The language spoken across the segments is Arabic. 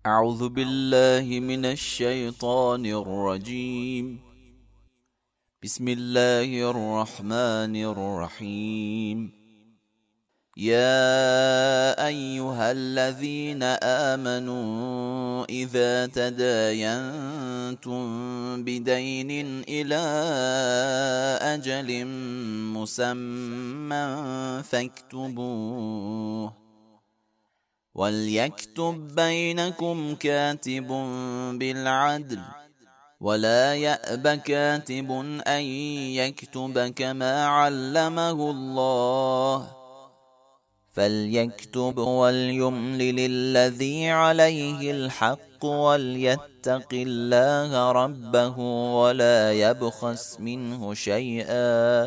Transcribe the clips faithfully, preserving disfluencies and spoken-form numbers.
أعوذ بالله من الشيطان الرجيم. بسم الله الرحمن الرحيم. يا أيها الذين آمنوا إذا تداينتم بدين إلى أجل مسمى فاكتبوه، وليكتب بينكم كاتب بالعدل، ولا يأب كاتب أن يكتب كما علمه الله، فليكتب وليملل الذي عليه الحق وليتق الله ربه ولا يبخس منه شيئا،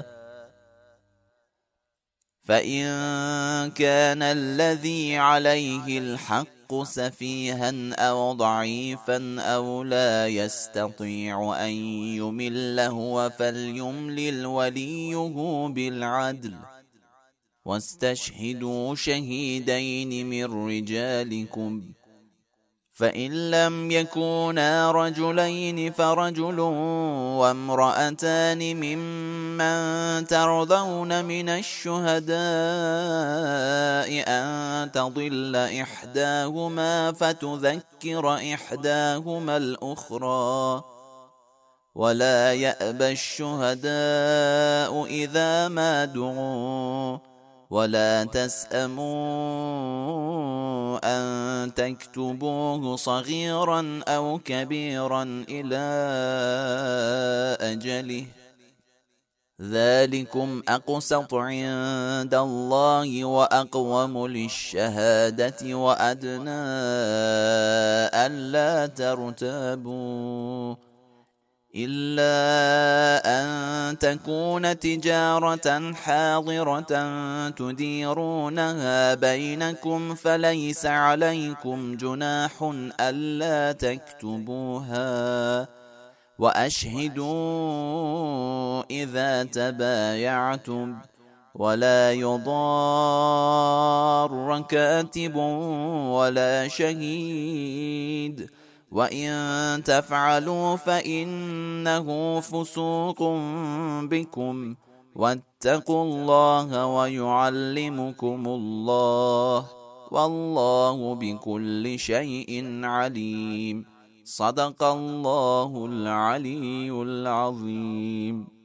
فإن كان الذي عليه الحق سفيها أو ضعيفا أو لا يستطيع أن يمل هو فليملل وليه بالعدل، واستشهدوا شهيدين من رجالكم، فإن لم يكونا رجلين فرجل وامرأتان ممن ترضون من الشهداء أن تضل إحداهما فتذكر إحداهما الأخرى، ولا يأبى الشهداء إذا ما دعوا، ولا تسأموا أن تكتبوه صغيرا أو كبيرا إلى أجله، ذلكم أقسط عند الله وأقوم للشهادة وأدنى ألا ترتابوا، إلا أن تكون تجارة حاضرة تديرونها بينكم فليس عليكم جناح ألا تكتبوها، وأشهدوا إذا تبايعتم، ولا يضار كاتب ولا شهيد، وإن تفعلوا فإنه فسوق بكم، واتقوا الله ويعلمكم الله، والله بكل شيء عليم. صدق الله العلي العظيم.